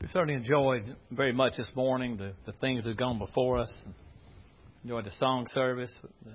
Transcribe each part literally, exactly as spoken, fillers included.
We certainly enjoyed very much this morning the, the things that have gone before us. Enjoyed the song service,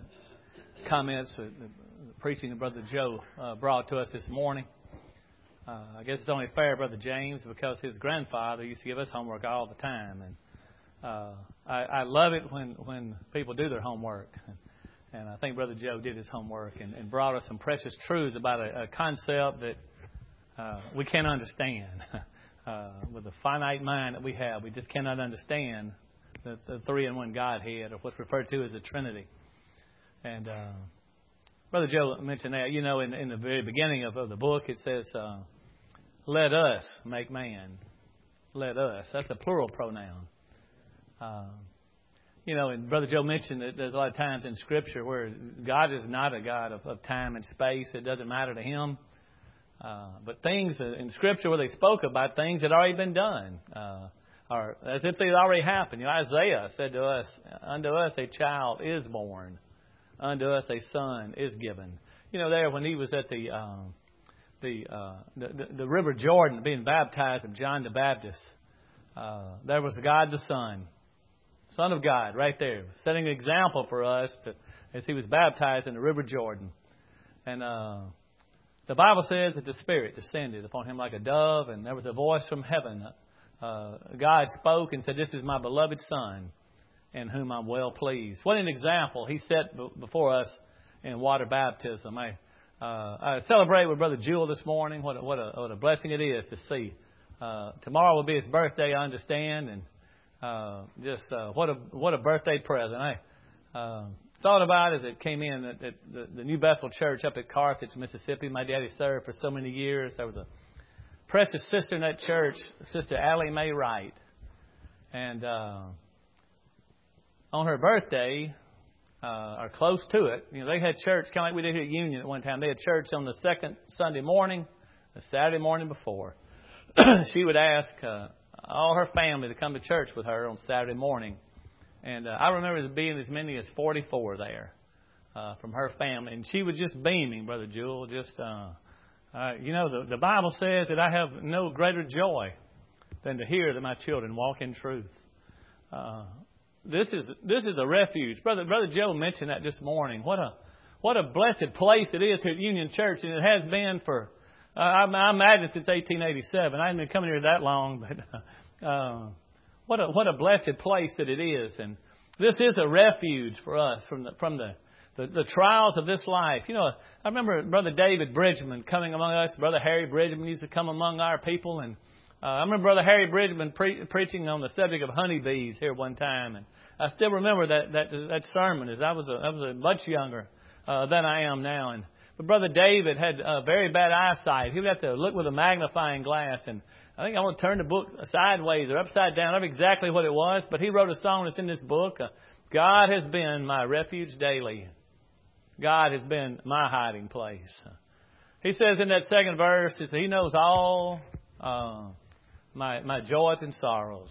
the comments, the, the preaching that Brother Joe uh, brought to us this morning. Uh, I guess it's only fair, Brother James, because his grandfather used to give us homework all the time. And uh, I, I love it when, when people do their homework. And I think Brother Joe did his homework and, and brought us some precious truths about a, a concept that uh, we can't understand. Uh, with the finite mind that we have, we just cannot understand the, the three-in-one Godhead, or what's referred to as the Trinity. And uh, Brother Joe mentioned that, you know, in, in the very beginning of, of the book, it says, uh, let us make man. Let us. That's a plural pronoun. Uh, you know, and Brother Joe mentioned that there's a lot of times in Scripture where God is not a God of, of time and space. It doesn't matter to Him. Uh, but things in Scripture where they spoke about things that had already been done, uh, or as if they had already happened. You know, Isaiah said to us, "Unto us a child is born, unto us a son is given." You know, there when he was at the um, the, uh, the, the the River Jordan being baptized with John the Baptist, uh, there was God the Son, Son of God, right there, setting an example for us to, as he was baptized in the River Jordan, and. Uh, The Bible says that the Spirit descended upon him like a dove, and there was a voice from heaven. Uh, God spoke and said, "This is my beloved Son, in whom I'm well pleased." What an example he set before us in water baptism. I, uh, I celebrate with Brother Jewel this morning. What a, what a, what a blessing it is to see. Uh, tomorrow will be his birthday, I understand, and uh, just uh, what a what a birthday present. I uh, thought about as it came in that the, the New Bethel Church up at Carthage, Mississippi. My daddy served for so many years. There was a precious sister in that church, Sister Allie Mae Wright. And uh, on her birthday, uh, or close to it, you know, they had church kind of like we did here at Union at one time. They had church on the second Sunday morning, the Saturday morning before. She would ask uh, all her family to come to church with her on Saturday morning. And uh, I remember there being as many as forty-four there uh, from her family. And she was just beaming, Brother Jewel. Just, uh, uh, you know, the, the Bible says that I have no greater joy than to hear that my children walk in truth. Uh, this is this is a refuge. Brother Brother Joe mentioned that this morning. What a what a blessed place it is here at Union Church. And it has been for, uh, I, I imagine, since eighteen eighty-seven. I haven't been coming here that long, but... Uh, What a what a blessed place that it is, and this is a refuge for us from the from the, the, the trials of this life. You know, I remember Brother David Bridgman coming among us. Brother Harry Bridgman used to come among our people, and uh, I remember Brother Harry Bridgman pre- preaching on the subject of honeybees here one time, and I still remember that that that sermon as I was a, I was a much younger uh, than I am now. And but Brother David had uh, very bad eyesight. He would have to look with a magnifying glass, and I think I want to turn the book sideways or upside down. I don't know exactly what it was, but he wrote a song that's in this book. Uh, God has been my refuge daily. God has been my hiding place. He says in that second verse, he says, He knows all uh, my my joys and sorrows.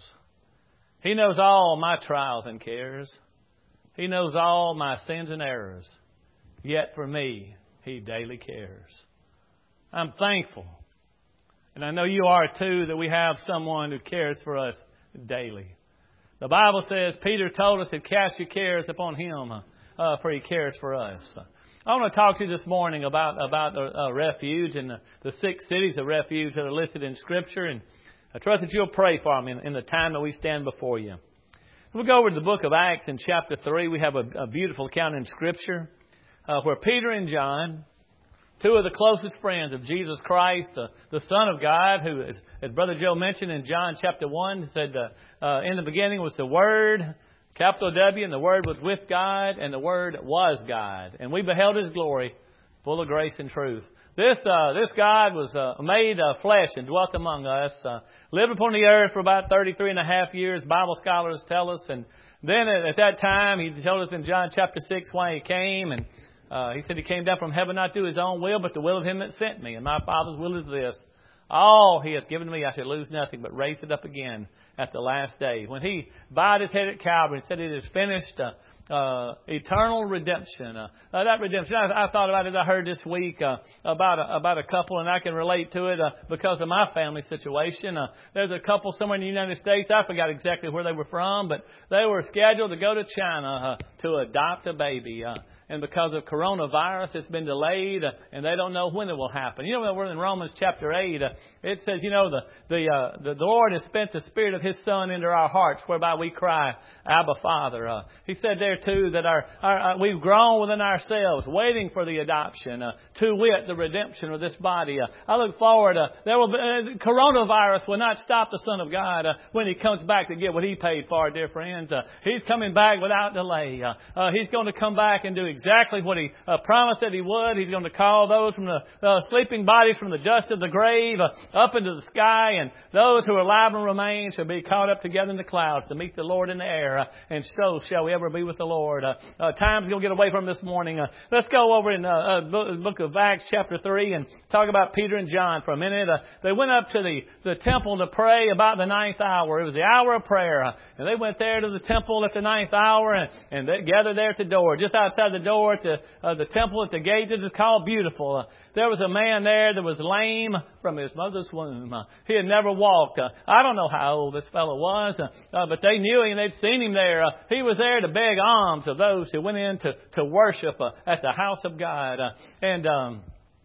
He knows all my trials and cares. He knows all my sins and errors. Yet for me, He daily cares. I'm thankful. And I know you are too, that we have someone who cares for us daily. The Bible says, Peter told us to cast your cares upon Him, uh, for He cares for us. I want to talk to you this morning about, about the uh, refuge and the, the six cities of refuge that are listed in Scripture. And I trust that you'll pray for me in, in the time that we stand before you. We'll go over to the book of Acts in chapter three. We have a, a beautiful account in Scripture uh, where Peter and John, two of the closest friends of Jesus Christ, the, the Son of God, who, is, as Brother Joe mentioned in John chapter one, said uh, uh, in the beginning was the Word, capital W, and the Word was with God, and the Word was God. And we beheld His glory, full of grace and truth. This uh, this God was uh, made uh, flesh and dwelt among us, uh, lived upon the earth for about thirty-three and a half years, Bible scholars tell us. And then at, at that time, He told us in John chapter six why He came, and Uh, he said He came down from heaven not to do His own will, but the will of Him that sent me. And my Father's will is this: all He hath given me, I shall lose nothing, but raise it up again at the last day. When He bowed His head at Calvary and said, "It is finished," uh, uh, eternal redemption. Uh, uh, that redemption, I, I thought about it. I heard this week uh, about a, about a couple, and I can relate to it uh, because of my family situation. Uh, there's a couple somewhere in the United States. I forgot exactly where they were from, but they were scheduled to go to China uh, to adopt a baby. Uh, And because of coronavirus, it's been delayed, uh, and they don't know when it will happen. You know, we're in Romans chapter eight. Uh, it says, you know, the the, uh, the the Lord has spent the Spirit of His Son into our hearts, whereby we cry, Abba, Father. Uh, he said there too that our, our uh, we've grown within ourselves, waiting for the adoption, uh, to wit, the redemption of this body. Uh, I look forward. Uh, there will be, uh, coronavirus will not stop the Son of God uh, when He comes back to get what He paid for, dear friends. Uh, he's coming back without delay. Uh, uh, he's going to come back and do exactly what He uh, promised that He would. He's going to call those from the uh, sleeping bodies from the dust of the grave uh, up into the sky, and those who are alive and remain shall be caught up together in the clouds to meet the Lord in the air, uh, and so shall we ever be with the Lord. Uh, uh, time's going to get away from this morning. Uh, let's go over in uh, uh, book of Acts chapter three and talk about Peter and John for a minute. Uh, they went up to the, the temple to pray about the ninth hour. It was the hour of prayer, uh, and they went there to the temple at the ninth hour, and, and they gathered there at the door, just outside the door at the, uh, the temple at the gate that is called Beautiful. Uh, there was a man there that was lame from his mother's womb. Uh, he had never walked. Uh, I don't know how old this fellow was, uh, uh, but they knew him. They'd seen him there. Uh, he was there to beg alms of those who went in to, to worship uh, at the house of God. Uh, and... Um,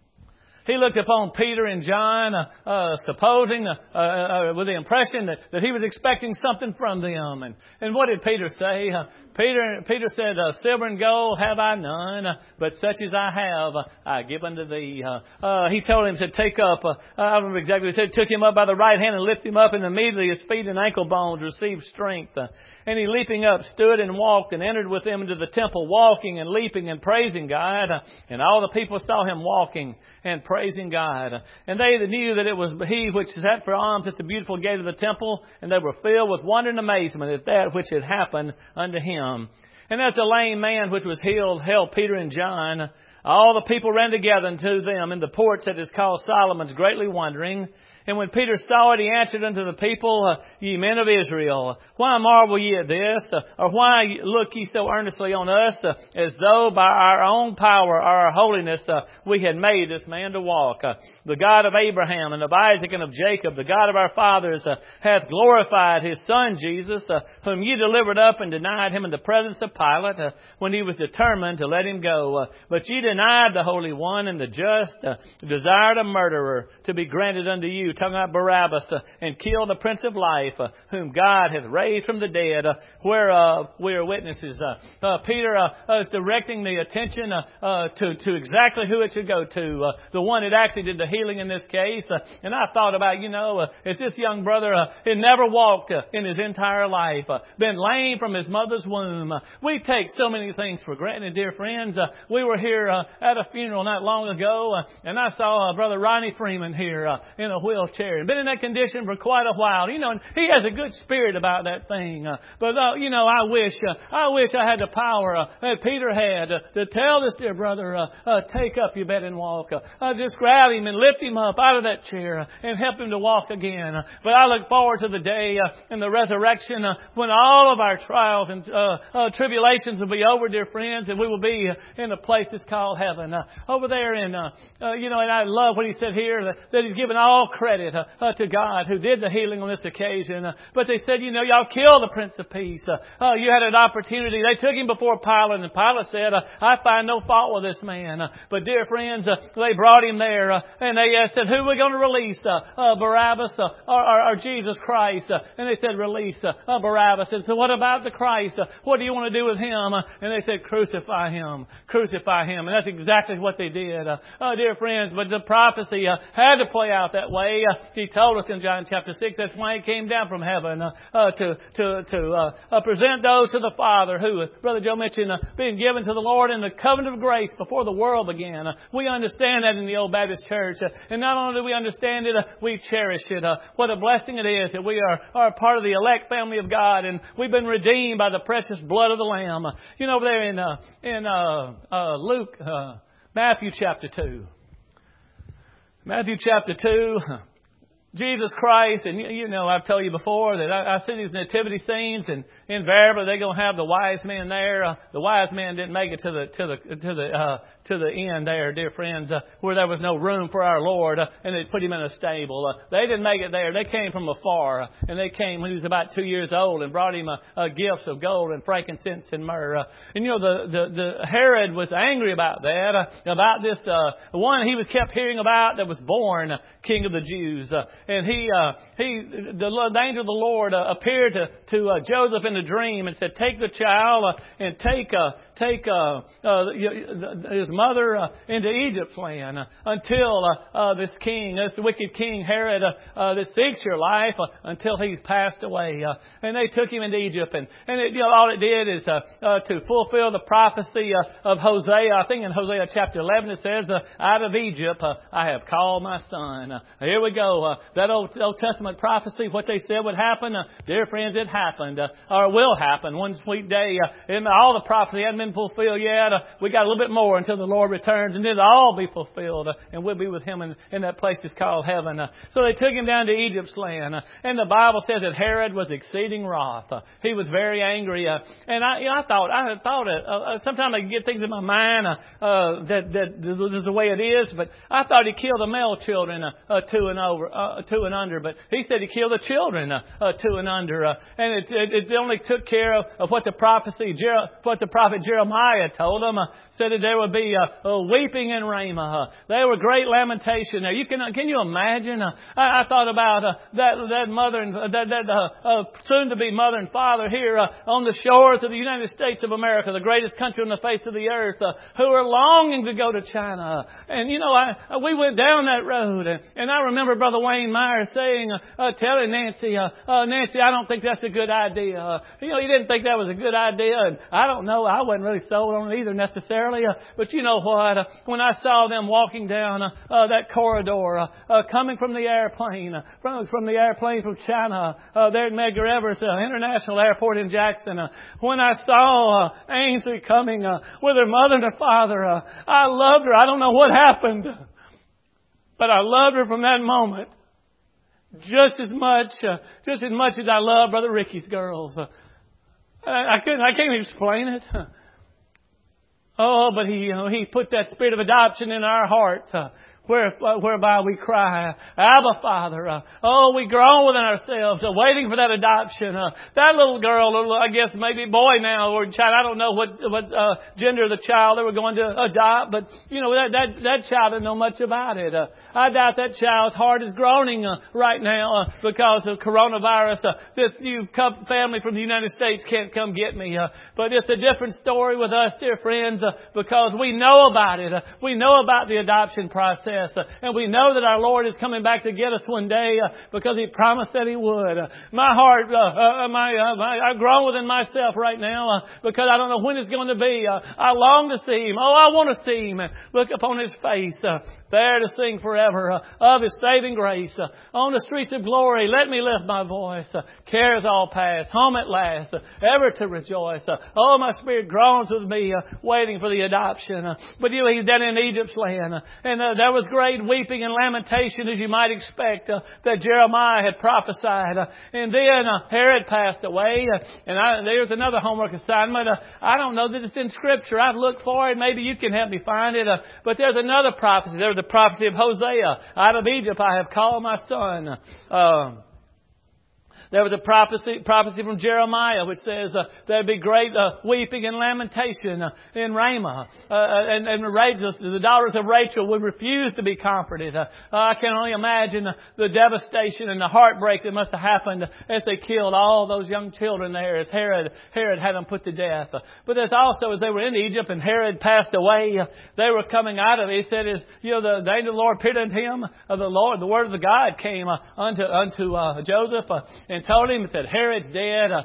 He looked upon Peter and John, uh, uh, supposing, uh, uh, with the impression that, that he was expecting something from them. And, and what did Peter say? Uh, Peter, Peter said, uh, silver and gold have I none, uh, but such as I have, uh, I give unto thee. Uh, uh, he told him, said, take up, uh, I don't remember exactly what he said, took him up by the right hand and lifted him up, and immediately his feet and ankle bones received strength. Uh, and he leaping up stood and walked and entered with them into the temple, walking and leaping and praising God. Uh, and all the people saw him walking and praising God. And they knew that it was He which sat for alms at the beautiful gate of the temple, and they were filled with wonder and amazement at that which had happened unto him. And as the lame man which was healed held Peter and John, all the people ran together unto them in the porch that is called Solomon's, greatly wondering. And when Peter saw it, he answered unto the people, uh, Ye men of Israel, why marvel ye at this? Uh, or why look ye so earnestly on us, uh, as though by our own power or our holiness uh, we had made this man to walk? Uh, the God of Abraham and of Isaac and of Jacob, the God of our fathers, uh, hath glorified His Son Jesus, uh, whom ye delivered up and denied Him in the presence of Pilate, uh, when he was determined to let Him go. Uh, but ye denied the Holy One and the just, uh, desired a murderer to be granted unto you, talking about Barabbas, uh, and killed the Prince of Life, uh, whom God hath raised from the dead, uh, whereof we are witnesses. Uh, uh, Peter uh, is directing the attention uh, uh, to, to exactly who it should go to, uh, the one that actually did the healing in this case. Uh, and I thought about, you know, uh, as this young brother uh, had never walked uh, in his entire life, uh, been lame from his mother's womb. Uh, we take so many things for granted, dear friends. Uh, we were here uh, at a funeral not long ago, uh, and I saw uh, Brother Ronnie Freeman here uh, in a wheelchair. And been in that condition for quite a while. You know, and he has a good spirit about that thing. Uh, but, uh, you know, I wish, uh, I wish I had the power uh, that Peter had uh, to tell this dear brother, uh, uh, take up your bed and walk. Uh, uh, just grab him and lift him up out of that chair uh, and help him to walk again. Uh, but I look forward to the day uh, in the resurrection uh, when all of our trials and uh, uh, tribulations will be over, dear friends, and we will be uh, in a place that's called heaven. Uh, over there in, uh, uh, you know, and I love what he said here, that, that he's given all credit Uh, uh, to God who did the healing on this occasion. Uh, but they said, you know, y'all killed the Prince of Peace. Uh, uh, you had an opportunity. They took him before Pilate, and Pilate said, uh, I find no fault with this man. Uh, but dear friends, uh, they brought him there, uh, and they uh, said, who are we going to release? Uh, uh, Barabbas uh, or, or, or Jesus Christ? Uh, and they said, release uh, uh, Barabbas. And so what about the Christ? Uh, what do you want to do with him? Uh, and they said, crucify him. Crucify him. And that's exactly what they did. Uh, uh, dear friends, but the prophecy uh, had to play out that way. Uh, He told us in John chapter six, that's why He came down from heaven, uh, uh, to to to uh, uh, present those to the Father who, uh, Brother Joe mentioned, uh, being given to the Lord in the covenant of grace before the world began. Uh, we understand that in the Old Baptist Church. Uh, and not only do we understand it, uh, we cherish it. Uh, what a blessing it is that we are, are part of the elect family of God, and we've been redeemed by the precious blood of the Lamb. Uh, you know, over there in, uh, in uh, uh, Luke, uh, Matthew chapter two. Matthew chapter two. Jesus Christ, and you, you know, I've told you before that I, I see these nativity scenes, and invariably they're going to have the wise men there. Uh, the wise men didn't make it to the to the to the uh, to the end there, dear friends, uh, where there was no room for our Lord, uh, and they put him in a stable. Uh, they didn't make it there. They came from afar, uh, and they came when he was about two years old, and brought him uh, uh, gifts of gold and frankincense and myrrh. Uh, and you know, the the, the Herod was angry about that, uh, about this uh, one he was kept hearing about that was born uh, King of the Jews. Uh, And he, uh, he, the, the angel of the Lord uh, appeared to, to uh, Joseph in a dream and said, "Take the child uh, and take, uh, take uh, uh, his mother uh, into Egypt's land uh, until uh, uh, this king, this wicked king Herod, uh, uh, that seeks your life uh, until he's passed away." Uh, and they took him into Egypt, and and it, you know, all it did is uh, uh, to fulfill the prophecy uh, of Hosea. I think in Hosea chapter eleven it says, uh, "Out of Egypt uh, I have called my son." Uh, here we go. Uh, That Old, Old Testament prophecy, what they said would happen, uh, dear friends, it happened, uh, or will happen one sweet day. Uh, and all the prophecy hadn't been fulfilled yet. Uh, we got a little bit more until the Lord returns, and it'll all be fulfilled, uh, and we'll be with Him in, in that place that's called heaven. Uh, so they took Him down to Egypt's land, uh, and the Bible says that Herod was exceeding wroth. Uh, he was very angry, uh, and I, you know, I thought, I thought, uh, uh, sometimes I can get things in my mind uh, uh, that that this is the way it is, but I thought He killed the male children uh, uh, two and over, uh, two and under, but He said He killed the children uh, uh, two and under, uh, and it, it, it only took care of, of what the prophecy, Jer- what the prophet Jeremiah told them. Uh, said that there would be uh, uh, weeping in Ramah. Uh, there were great lamentation there. You can can you imagine? Uh, I, I thought about uh, that that mother and uh, that that uh, uh, soon to be mother and father here uh, on the shores of the United States of America, the greatest country on the face of the earth, uh, who are longing to go to China. And you know, I we went down that road, and, and I remember Brother Wayne Meyer saying, uh, uh, telling Nancy, uh, uh, Nancy, I don't think that's a good idea. Uh, you know, he didn't think that was a good idea, and I don't know, I wasn't really sold on it either necessarily. Uh, but you know what? Uh, when I saw them walking down uh, uh, that corridor, uh, uh, coming from the airplane, uh, from from the airplane from China, uh, there at Medgar Evers uh, International Airport in Jackson, uh, when I saw uh, Ainsley coming uh, with her mother and her father, uh, I loved her. I don't know what happened, but I loved her from that moment. Just as much, uh, just as much as I love Brother Ricky's girls. Uh, I, I couldn't, I can't explain it. Oh, but he, you know, he put that spirit of adoption in our hearts. Uh, Where, whereby we cry, Abba, Father. Uh, oh, we groan within ourselves, uh, waiting for that adoption. Uh, that little girl, little, I guess maybe boy now or child, I don't know what what uh, gender of the child they were going to adopt, but you know that that that child didn't know much about it. Uh, I doubt that child's heart is groaning uh, right now uh, because of coronavirus. Uh, this new family from the United States can't come get me. Uh, but it's a different story with us, dear friends, uh, because we know about it. Uh, we know about the adoption process. Uh, and we know that our Lord is coming back to get us one day uh, because He promised that He would. Uh, my heart, uh, uh, my, uh, my, I groan within myself right now uh, because I don't know when it's going to be. Uh, I long to see Him. Oh, I want to see Him. Look upon His face, uh, there to sing forever uh, of His saving grace. Uh, on the streets of glory, let me lift my voice. Uh, cares all past, home at last, uh, ever to rejoice. Uh, oh, my spirit groans with me, uh, waiting for the adoption. Uh, but you know, He's down in Egypt's land, uh, and uh, there was great weeping and lamentation, as you might expect, uh, that Jeremiah had prophesied. Uh, and then uh, Herod passed away. Uh, and I, there's another homework assignment. Uh, I don't know that it's in Scripture. I've looked for it. Maybe you can help me find it. Uh, but there's another prophecy. There's the prophecy of Hosea. Out of Egypt I have called my son. Uh, There was a prophecy, prophecy from Jeremiah which says uh, there'd be great uh, weeping and lamentation uh, in Ramah. Uh, and, and Rachel, the daughters of Rachel would refuse to be comforted. Uh, I can only imagine the devastation and the heartbreak that must have happened as they killed all those young children there as Herod, Herod had them put to death. Uh, but there's also, as they were in Egypt and Herod passed away, uh, they were coming out of it. He said, is, you know, the, the angel of the Lord appeared unto him, uh, the Lord, the word of the God came uh, unto, unto uh, Joseph uh, and told him that Herod's dead, uh,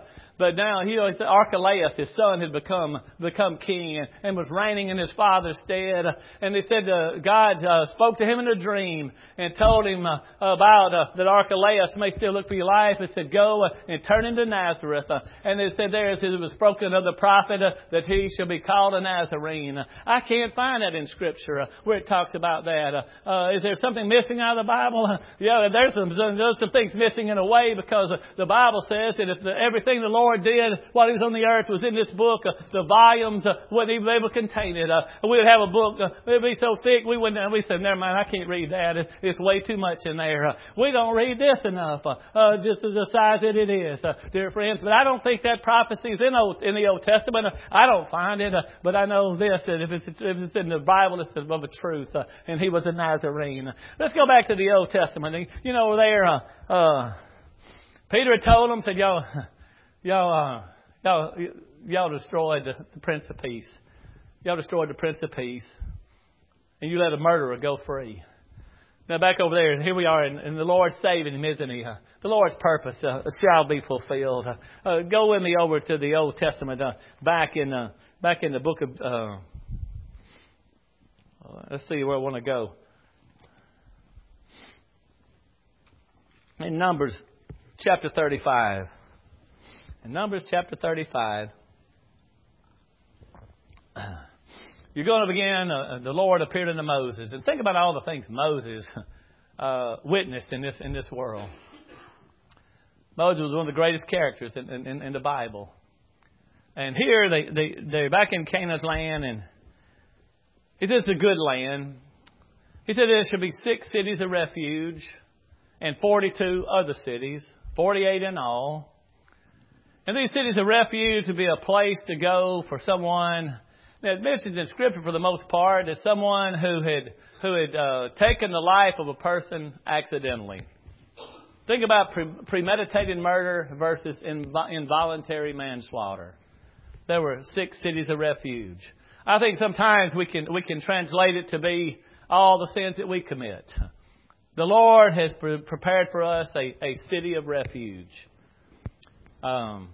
but now, you know, Archelaus, his son, had become become king and, and was reigning in his father's stead. And they said uh, God uh, spoke to him in a dream and told him uh, about uh, that Archelaus may still look for your life. It said, go uh, and turn into Nazareth. Uh, and it said there, it said it was spoken of the prophet uh, that he shall be called a Nazarene. Uh, I can't find that in Scripture uh, where it talks about that. Uh, uh, is there something missing out of the Bible? Uh, yeah, there's some, there's some things missing in a way, because uh, the Bible says that if the, everything the Lord did while He was on the earth was in this book, uh, the volumes uh, wouldn't even be able to contain it. Uh, we would have a book, uh, it would be so thick, we wouldn't, we said, never mind, I can't read that. It, it's way too much in there. Uh, we don't read this enough, uh, uh, just the size that it is, uh, dear friends. But I don't think that prophecy is in, old, in the Old Testament. Uh, I don't find it, uh, but I know this, that if it's, if it's in the Bible, it's of a truth, uh, and he was a Nazarene. Let's go back to the Old Testament. You know, there, uh, uh, Peter had told them, said, y'all, y'all, uh, y'all, y'all destroyed the, the Prince of Peace. Y'all destroyed the Prince of Peace. And you let a murderer go free. Now back over there, here we are, and, and the Lord's saving him, isn't He? Uh, the Lord's purpose uh, shall be fulfilled. Uh, uh, go with me over to the Old Testament, uh, back in uh, back in the book of. Uh, let's see where I want to go. In Numbers chapter thirty-five. In Numbers chapter thirty-five. You're going to begin, uh, the Lord appeared unto Moses. And think about all the things Moses uh, witnessed in this in this world. Moses was one of the greatest characters in, in, in the Bible. And here they, they, they're back in Canaan's land, and he says it's a good land. He said there should be six cities of refuge and forty-two other cities, forty-eight in all. And these cities of refuge would be a place to go for someone. Now, it mentions in Scripture for the most part as someone who had who had uh, taken the life of a person accidentally. Think about pre- premeditated murder versus inv- involuntary manslaughter. There were six cities of refuge. I think sometimes we can we can translate it to be all the sins that we commit. The Lord has pre- prepared for us a, a city of refuge. Um,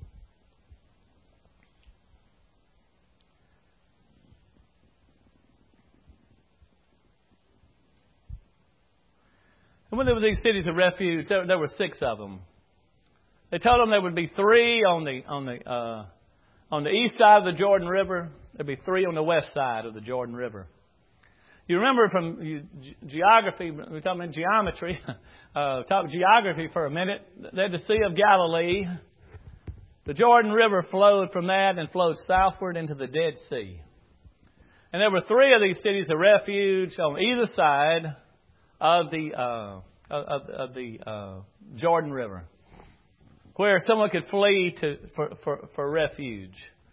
And when there were these cities of refuge, there, there were six of them. They told them there would be three on the on the uh, on the east side of the Jordan River. There'd be three on the west side of the Jordan River. You remember from you, ge- geography, we're talking about geometry. Uh, talk geography for a minute. There's the Sea of Galilee. The Jordan River flowed from that and flowed southward into the Dead Sea. And there were three of these cities of refuge on either side of the uh, of, of the uh, Jordan River, where someone could flee to for for, for refuge.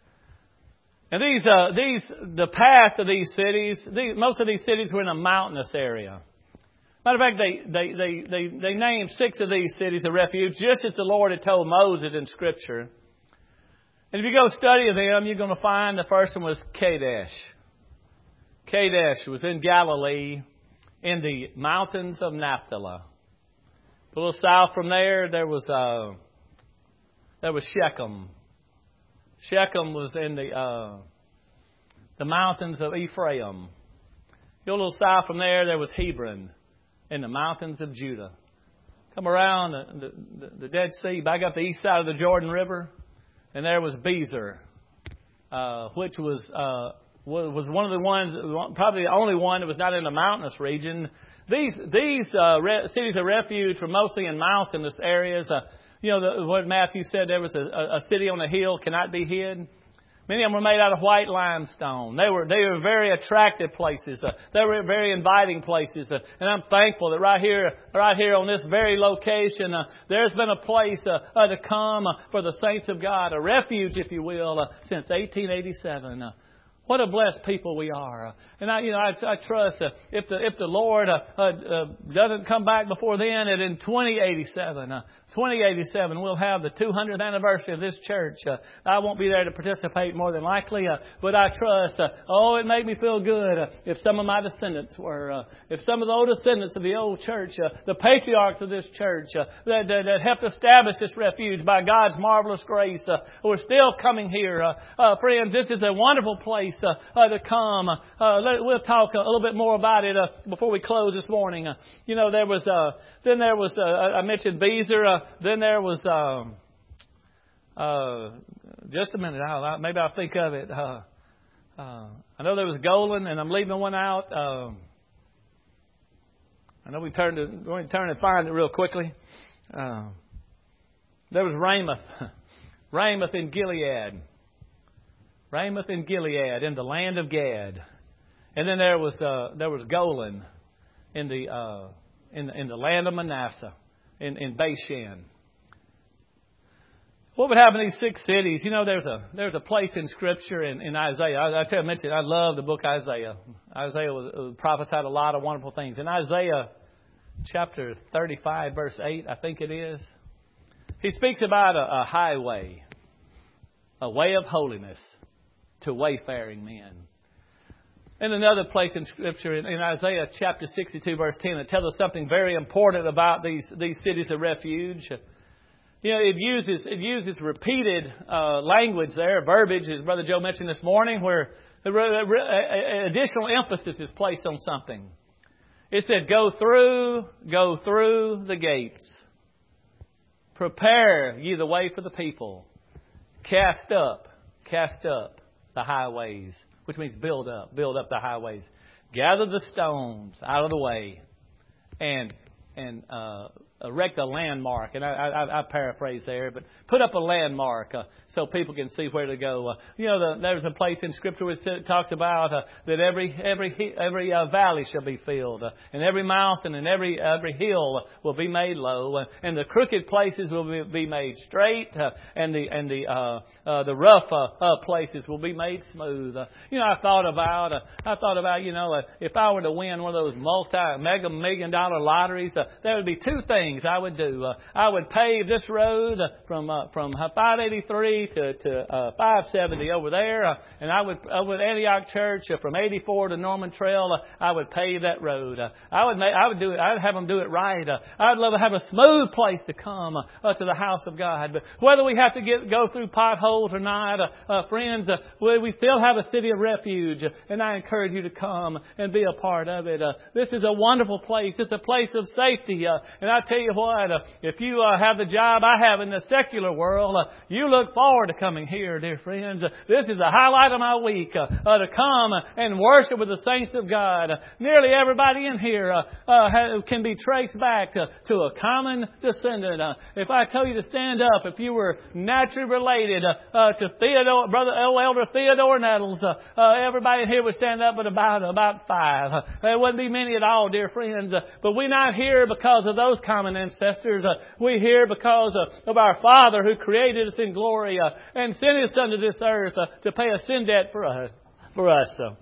And these uh, these the path of these cities, these, most of these cities were in a mountainous area. Matter of fact, they they they they they named six of these cities of refuge, just as the Lord had told Moses in Scripture. And if you go study them, you're going to find the first one was Kadesh. Kadesh was in Galilee, in the mountains of Naphtali. A little south from there, there was uh, there was Shechem. Shechem was in the uh, the mountains of Ephraim. Go a little south from there, there was Hebron, in the mountains of Judah. Come around the, the, the Dead Sea, back up the east side of the Jordan River, and there was Bezer, uh, which was. Uh, was one of the ones, probably the only one that was not in a mountainous region. These these uh, re- cities of refuge were mostly in mountainous areas. Uh, you know, the, what Matthew said, there was a, a city on a hill cannot be hid. Many of them were made out of white limestone. They were they were very attractive places. Uh, they were very inviting places. Uh, and I'm thankful that right here, right here on this very location, uh, there's been a place uh, uh, to come uh, for the saints of God, a refuge, if you will, uh, since eighteen eighty-seven. Uh, What a blessed people we are. And I, you know, I, I trust uh, if the if the Lord uh, uh, uh, doesn't come back before then, that in twenty eighty-seven, uh, twenty eighty-seven, we'll have the two hundredth anniversary of this church. Uh, I won't be there to participate more than likely, uh, but I trust. Uh, oh, it made me feel good uh, if some of my descendants were, uh, if some of the old descendants of the old church, uh, the patriarchs of this church uh, that, that, that helped establish this refuge by God's marvelous grace, uh, were still coming here. Uh, uh, friends, this is a wonderful place Uh, uh, to come. Uh, let, we'll talk a little bit more about it uh, before we close this morning. Uh, you know, there was, uh, then there was, uh, I mentioned Beezer. Uh, then there was, um, uh, just a minute, I'll, maybe I'll think of it. Uh, uh, I know there was Golan, and I'm leaving one out. Um, I know we turned to, we're going to turn and find it real quickly. Uh, there was Ramoth, Ramoth in Gilead. Ramoth in Gilead, in the land of Gad, and then there was uh, there was Golan in the uh, in in the land of Manasseh, in in Bashan. What would happen in these six cities? You know, there's a there's a place in Scripture in, in Isaiah. I, I tell you, I mentioned I love the book Isaiah. Isaiah was, was prophesied a lot of wonderful things. In Isaiah chapter thirty-five, verse eight, I think it is, he speaks about a, a highway, a way of holiness to wayfaring men. In another place in Scripture, in, in Isaiah chapter sixty-two, verse ten, it tells us something very important about these these cities of refuge. You know, it uses it uses repeated uh, language there, verbiage, as Brother Joe mentioned this morning, where additional emphasis is placed on something. It said, "Go through, go through the gates. Prepare ye the way for the people. Cast up, cast up the highways," which means build up, build up the highways. "Gather the stones out of the way, and and uh, erect a landmark." And I, I, I paraphrase there, but put up a landmark uh, so people can see where to go. Uh, you know, the, there's a place in Scripture where it talks about uh, that every every every uh, valley shall be filled, uh, and every mountain and every every hill will be made low, uh, and the crooked places will be, be made straight, uh, and the and the uh, uh, the rough uh, uh, places will be made smooth. Uh, you know, I thought about uh, I thought about you know uh, if I were to win one of those multi mega million dollar lotteries, uh, there would be two things I would do. Uh, I would pave this road uh, from uh, from five eighty-three to to uh, five seventy over there, uh, and I would over at Antioch Church uh, from eighty-four to Norman Trail. Uh, I would pave that road. Uh, I would make, I would do it. I'd have them do it right. Uh, I'd love to have a smooth place to come uh, uh, to the house of God. But whether we have to get go through potholes or not, uh, uh, friends, uh, we, we still have a city of refuge, uh, and I encourage you to come and be a part of it. Uh, this is a wonderful place. It's a place of safety, uh, and I tell you what, uh, if you uh, have the job I have in the secular world, uh, you look forward to coming here, dear friends. Uh, this is the highlight of my week, uh, uh, to come and worship with the saints of God. Uh, nearly everybody in here uh, uh, ha- can be traced back to, to a common descendant. Uh, if I tell you to stand up, if you were naturally related uh, uh, to Theodore, Brother oh, Elder Theodore Nettles, uh, uh, everybody in here would stand up at about about five. Uh, there wouldn't be many at all, dear friends. Uh, but we're not here because of those common ancestors. Uh, we're here because uh, of our Father who created us in glory uh, and sent His Son to this earth uh, to pay a sin debt for us. For us, uh,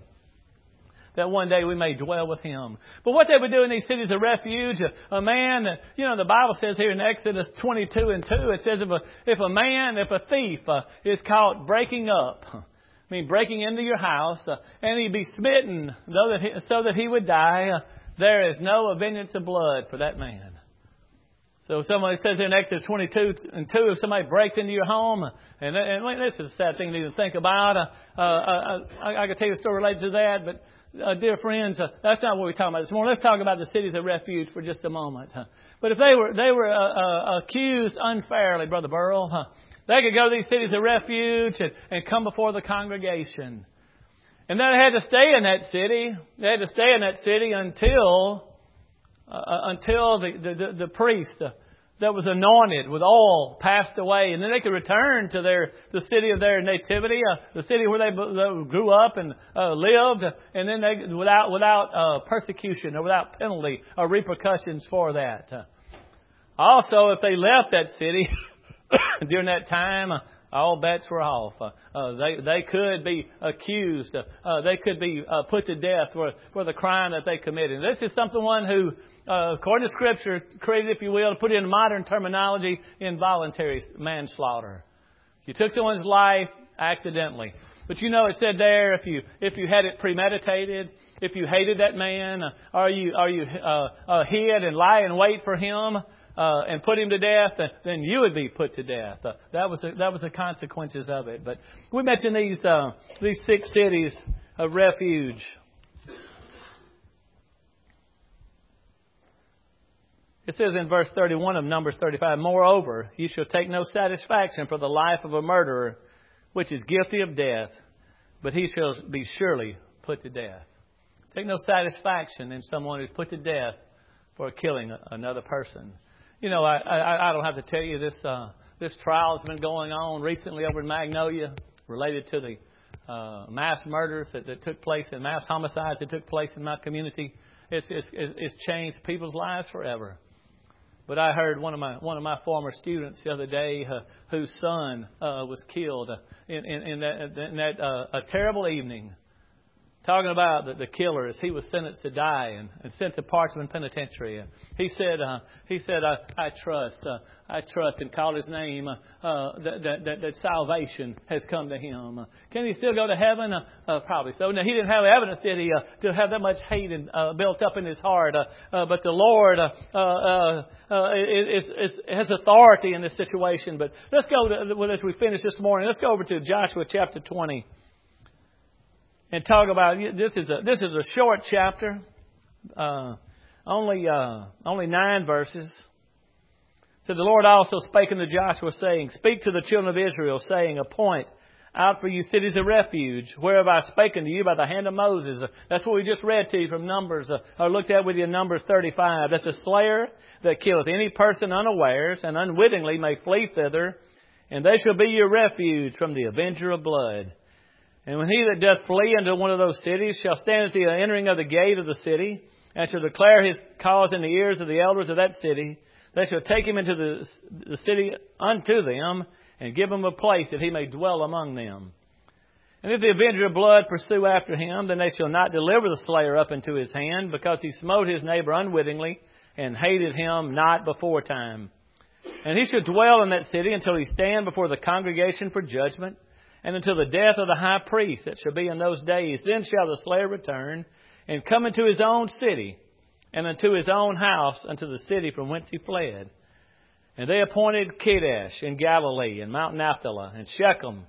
that one day we may dwell with Him. But what they would do in these cities of refuge, a man, you know, the Bible says here in Exodus twenty-two and two, it says if a, if a man, if a thief uh, is caught breaking up, I mean breaking into your house, uh, and he'd be smitten so that he, so that he would die, uh, there is no vengeance of blood for that man. So somebody says in Exodus twenty-two and two, if somebody breaks into your home, and, and this is a sad thing to even think about. Uh, uh, I, I could tell you a story related to that, but uh, dear friends, uh, that's not what we're talking about this morning. Let's talk about the cities of refuge for just a moment. Huh? But if they were they were uh, uh, accused unfairly, Brother Burrell, huh, they could go to these cities of refuge and, and come before the congregation. And then they had to stay in that city. They had to stay in that city until uh, until the, the, the, the priest uh, that was anointed with oil passed away. And then they could return to their the city of their nativity, uh, the city where they, they grew up and uh, lived. And then they without without uh, persecution or without penalty or repercussions for that. Uh, also, if they left that city during that time, uh, all bets were off. Uh, uh, they they could be accused. Uh, uh, they could be uh, put to death for for the crime that they committed. This is something one who, uh, according to Scripture, created, if you will, to put it in modern terminology, involuntary manslaughter. You took someone's life accidentally. But you know, it said there, if you if you had it premeditated, if you hated that man, uh, or you or you uh, uh, hid and lie in wait for him uh, and put him to death, uh, then you would be put to death. Uh, that was the, that was the consequences of it. But we mentioned these uh, these six cities of refuge. It says in verse thirty-one of Numbers thirty-five, "Moreover, you shall take no satisfaction for the life of a murderer, which is guilty of death, but he shall be surely put to death." Take no satisfaction in someone who's put to death for killing another person. You know, I, I, I don't have to tell you this. Uh, this trial has been going on recently over in Magnolia, related to the uh, mass murders that, that took place and mass homicides that took place in my community. It's, it's, it's changed people's lives forever. But I heard one of my one of my former students the other day, uh, whose son uh, was killed uh, in, in, in that, in that uh, a terrible evening. Talking about the, the killer as he was sentenced to die and, and sent to Parchman Penitentiary. And he said, uh, he said, I, I trust, uh, I trust, and called his name, uh, that, that, that, that salvation has come to him. Uh, can he still go to heaven? Uh, uh, probably so. Now, he didn't have evidence, did he, uh, to have that much hate and, uh, built up in his heart. Uh, uh, but the Lord uh, uh, uh, is, is, has authority in this situation. But let's go to, well, as we finish this morning, let's go over to Joshua chapter twenty. And talk about, this is a this is a short chapter, uh, only uh, only nine verses. So the Lord also spake unto Joshua, saying, "Speak to the children of Israel, saying, Appoint out for you cities of refuge, whereof I spake unto you by the hand of Moses." That's what we just read to you from Numbers, uh, or looked at with you in Numbers thirty-five. "That the slayer that killeth any person unawares and unwittingly may flee thither, and they shall be your refuge from the avenger of blood. And when he that doth flee into one of those cities shall stand at the entering of the gate of the city, and shall declare his cause in the ears of the elders of that city, they shall take him into the, the city unto them, and give him a place that he may dwell among them. And if the avenger of blood pursue after him, then they shall not deliver the slayer up into his hand, because he smote his neighbor unwittingly, and hated him not before time. And he shall dwell in that city until he stand before the congregation for judgment, and until the death of the high priest that shall be in those days. Then shall the slayer return, and come into his own city, and unto his own house, unto the city from whence he fled. And they appointed Kadesh in Galilee, and Mount Naphtali, and Shechem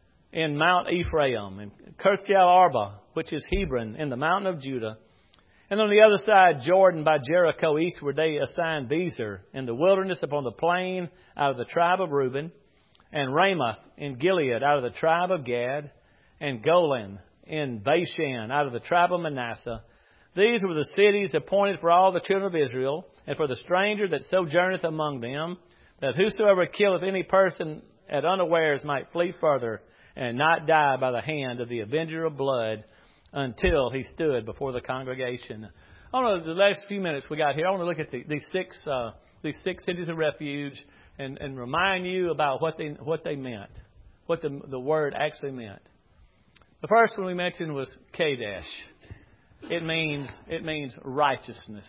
in Mount Ephraim, and Kirjath Arba, which is Hebron, in the mountain of Judah. And on the other side, Jordan by Jericho eastward, they assigned Bezer in the wilderness upon the plain out of the tribe of Reuben, and Ramoth in Gilead out of the tribe of Gad, and Golan in Bashan out of the tribe of Manasseh. These were the cities appointed for all the children of Israel, and for the stranger that sojourneth among them, that whosoever killeth any person at unawares might flee further, and not die by the hand of the avenger of blood, until he stood before the congregation. I want to, the last few minutes we got here, I want to look at the, these six uh, these six cities of refuge, and, and remind you about what they what they meant, what the the word actually meant. The first one we mentioned was Kadesh. It means it means righteousness.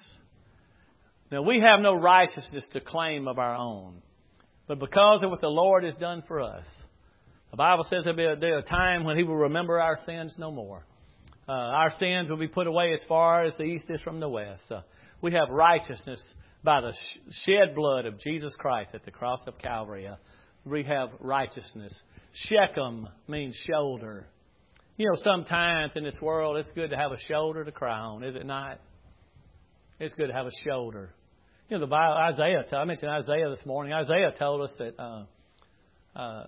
Now, we have no righteousness to claim of our own, but because of what the Lord has done for us, the Bible says there'll be a, there'll be a time when He will remember our sins no more. Uh, our sins will be put away as far as the east is from the west. Uh, we have righteousness by the shed blood of Jesus Christ at the cross of Calvary. Uh, we have righteousness. Shechem means shoulder. You know, sometimes in this world, it's good to have a shoulder to cry on, is it not? It's good to have a shoulder. You know, the Bible, Isaiah, I mentioned Isaiah this morning. Isaiah told us that uh, uh,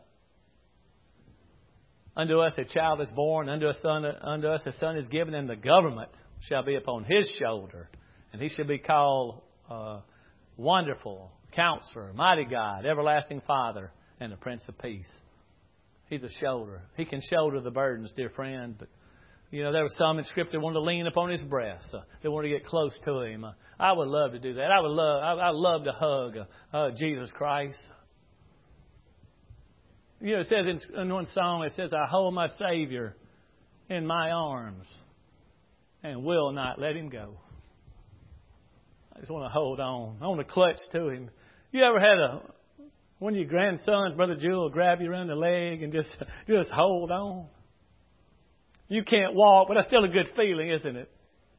unto us a child is born, unto a son, unto us a son is given, and the government shall be upon his shoulder, and he shall be called uh, Wonderful, Counselor, Mighty God, Everlasting Father, and the Prince of Peace. He's a shoulder. He can shoulder the burdens, dear friend. But, you know, there were some in Scripture that wanted to lean upon His breast. Uh, they wanted to get close to Him. Uh, I would love to do that. I would love, I, I love to hug uh, uh, Jesus Christ. You know, it says in, in one song, it says, I hold my Savior in my arms and will not let Him go. I just want to hold on. I want to clutch to Him. You ever had a one of your grandsons, Brother Jewel, grab you around the leg and just just hold on? You can't walk, but that's still a good feeling, isn't it?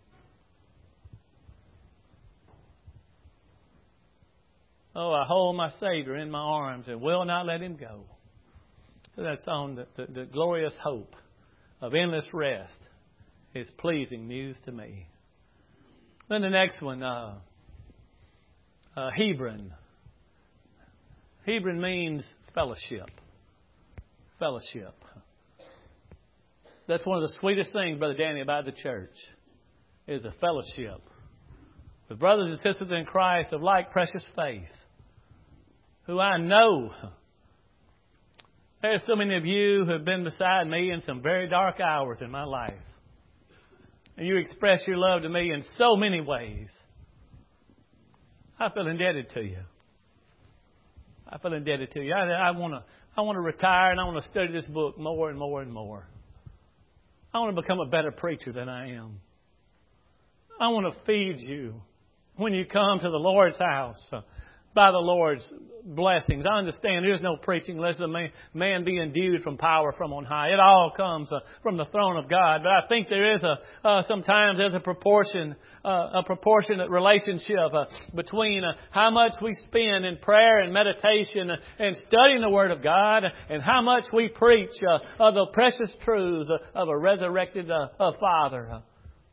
Oh, I hold my Savior in my arms and will not let Him go. So that song, the, the, the glorious hope of endless rest, is pleasing news to me. Then the next one, uh, uh, Hebron. Hebron means fellowship. Fellowship. That's one of the sweetest things, Brother Danny, about the church, is a fellowship with brothers and sisters in Christ of like precious faith, who I know. There's so many of you who have been beside me in some very dark hours in my life. And you express your love to me in so many ways. I feel indebted to you. I feel indebted to you. I, I want to I want to retire and I want to study this book more and more and more. I want to become a better preacher than I am. I want to feed you when you come to the Lord's house uh, by the Lord's blessings. I understand there's no preaching unless a man, man be endued from power from on high. It all comes uh, from the throne of God. But I think there is a uh, sometimes there's a proportion, uh, a proportionate relationship uh, between uh, how much we spend in prayer and meditation uh, and studying the Word of God and how much we preach uh, of the precious truths uh, of a resurrected uh, uh, Father.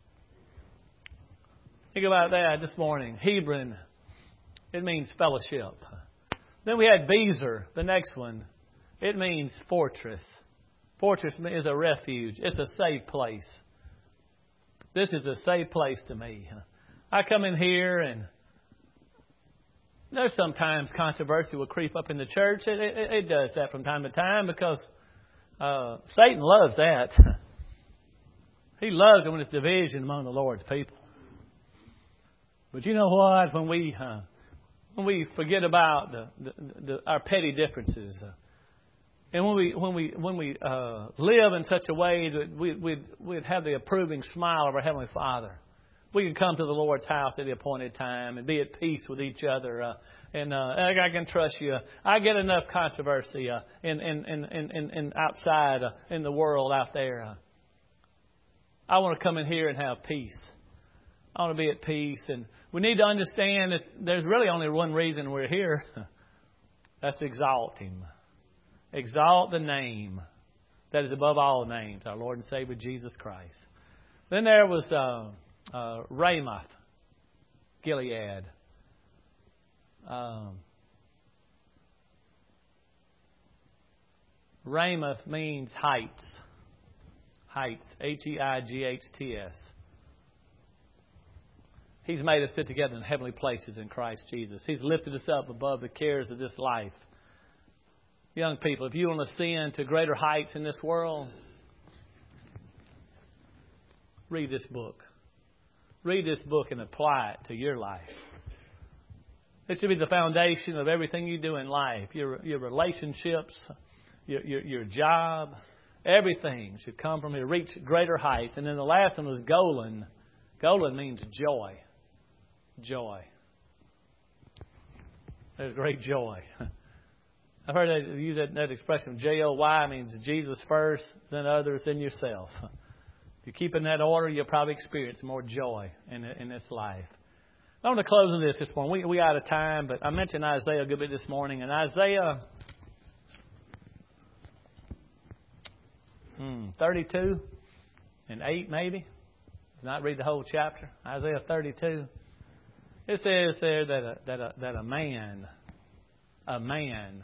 Think about that this morning. Hebron. It means fellowship. Then we had Bezer, the next one. It means fortress. Fortress is a refuge. It's a safe place. This is a safe place to me. I come in here and there's sometimes controversy will creep up in the church. It, it, it does that from time to time because uh, Satan loves that. He loves it when it's division among the Lord's people. But you know what? When we... Uh, When we forget about the, the, the, our petty differences, uh, and when we when we when we uh, live in such a way that we, we'd we'd have the approving smile of our Heavenly Father, we can come to the Lord's house at the appointed time and be at peace with each other. Uh, and uh, I can trust you. I get enough controversy uh, in, in, in, in, in outside uh, in the world out there. Uh, I want to come in here and have peace. I want to be at peace. And we need to understand that there's really only one reason we're here. That's to exalt Him. Exalt the name that is above all names, our Lord and Savior Jesus Christ. Then there was uh, uh, Ramoth, Gilead. Um, Ramoth means heights. Heights. H E I G H T S. He's made us sit together in heavenly places in Christ Jesus. He's lifted us up above the cares of this life. Young people, if you want to ascend to greater heights in this world, read this book. Read this book and apply it to your life. It should be the foundation of everything you do in life. Your your relationships, your your, your job, everything should come from here. Reach greater heights. And then the last one was Golan. Golan means joy. Joy. There's great joy. I've heard that use that, that expression, J O Y means Jesus first, then others, then yourself. If you keep in that order, you'll probably experience more joy in in this life. I want to close on this this morning. We we out of time, but I mentioned Isaiah a good bit this morning, and Isaiah hmm, thirty-two and eight maybe. Not read the whole chapter. Isaiah thirty-two. It says there that a, that a, that a man, a man,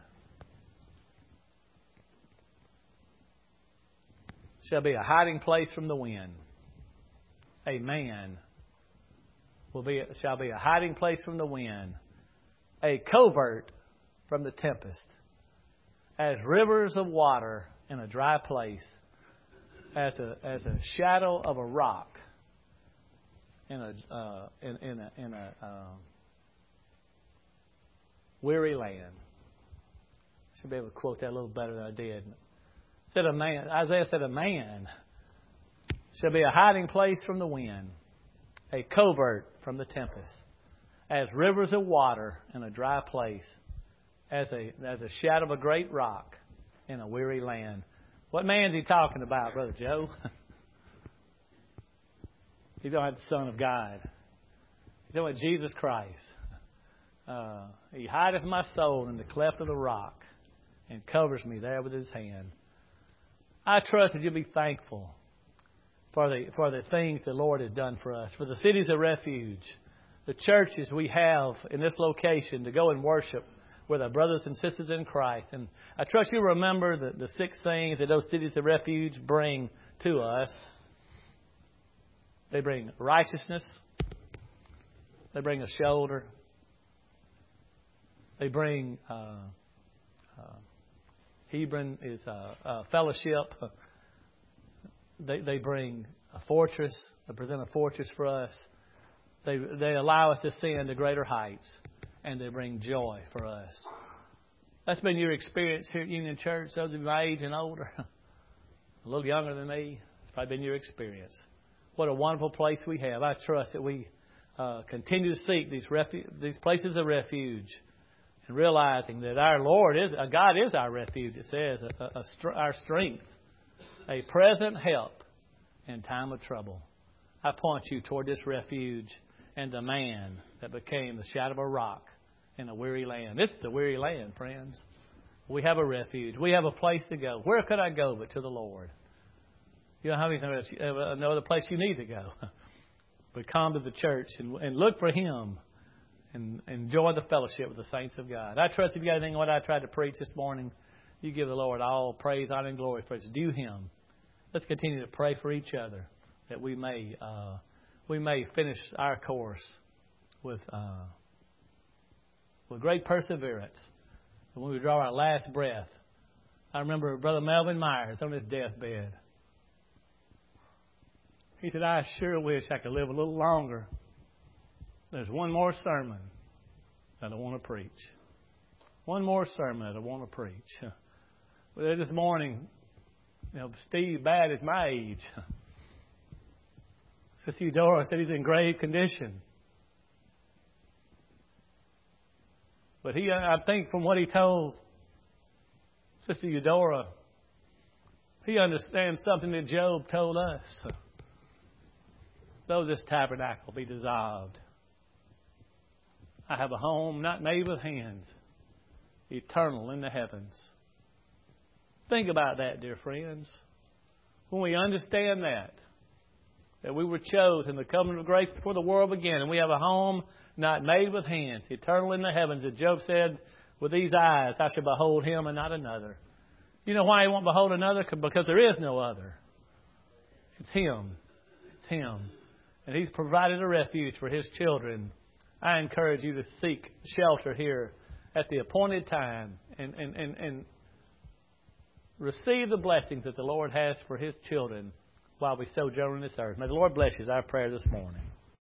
shall be a hiding place from the wind. A man will be shall be a hiding place from the wind, a covert from the tempest, as rivers of water in a dry place, as a as a shadow of a rock. In a uh, in, in a in a uh, weary land should be able to quote that a little better than I did. Said a man, Isaiah said, a man shall be a hiding place from the wind, a covert from the tempest, as rivers of water in a dry place, as a as a shadow of a great rock in a weary land. What man is he talking about, Brother Joe? He's talking about the Son of God. He's talking about Jesus Christ. Uh, he hideth my soul in the cleft of the rock and covers me there with His hand. I trust that you'll be thankful for the for the things the Lord has done for us, for the cities of refuge, the churches we have in this location to go and worship with our brothers and sisters in Christ. And I trust you remember the, the six things that those cities of refuge bring to us. They bring righteousness. They bring a shoulder. They bring uh, uh, Hebron is uh, uh, fellowship. They they bring a fortress. They present a fortress for us. They they allow us to ascend to greater heights, and they bring joy for us. That's been your experience here at Union Church. Those of my age and older, a little younger than me, it's probably been your experience. What a wonderful place we have. I trust that we uh, continue to seek these refu- these places of refuge, and realizing that our Lord is uh, God is our refuge. It says a, a, a, our strength, a present help in time of trouble. I point you toward this refuge and the man that became the shadow of a rock in a weary land. This is the weary land, friends. We have a refuge. We have a place to go. Where could I go but to the Lord? You don't have anything, no other place you need to go. But come to the church and, and look for Him and enjoy the fellowship with the saints of God. I trust if you got anything what I tried to preach this morning, you give the Lord all praise, honor, and glory for it's due Him. Let's continue to pray for each other that we may uh, we may finish our course with uh, with great perseverance. And when we draw our last breath, I remember Brother Melvin Myers on his deathbed. He said, I sure wish I could live a little longer. There's one more sermon that I want to preach. One more sermon that I want to preach. Well, this morning, you know, Steve Bad is my age. Sister Eudora said he's in grave condition. But he, I think from what he told Sister Eudora, he understands something that Job told us. Though this tabernacle be dissolved, I have a home not made with hands, eternal in the heavens. Think about that, dear friends. When we understand that, that we were chosen, the covenant of grace before the world began, and we have a home not made with hands, eternal in the heavens. As Job said, with these eyes I shall behold Him and not another. You know why he won't behold another? Because there is no other. It's Him. It's Him. And He's provided a refuge for His children. I encourage you to seek shelter here at the appointed time and, and, and, and receive the blessings that the Lord has for His children while we sojourn on this earth. May the Lord bless you is our prayer this morning.